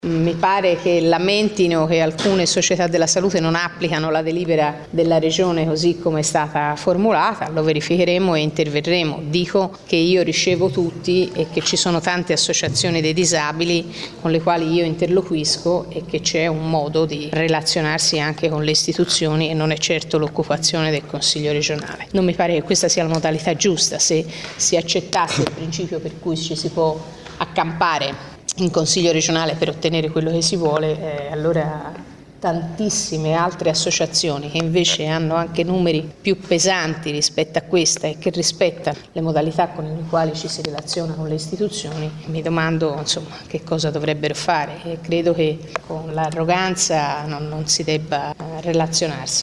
Mi pare che lamentino che alcune società della salute non applicano la delibera della Regione così come è stata formulata, lo verificheremo e interverremo. Dico che io ricevo tutti e che ci sono tante associazioni dei disabili con le quali io interloquisco e che c'è un modo di relazionarsi anche con le istituzioni e non è certo l'occupazione del Consiglio regionale. Non mi pare che questa sia la modalità giusta. Se si accettasse il principio per cui ci si può accampare in Consiglio regionale per ottenere quello che si vuole, allora tantissime altre associazioni che invece hanno anche numeri più pesanti rispetto a questa e che rispettano le modalità con le quali ci si relaziona con le istituzioni, mi domando che cosa dovrebbero fare e credo che con l'arroganza non si debba relazionarsi.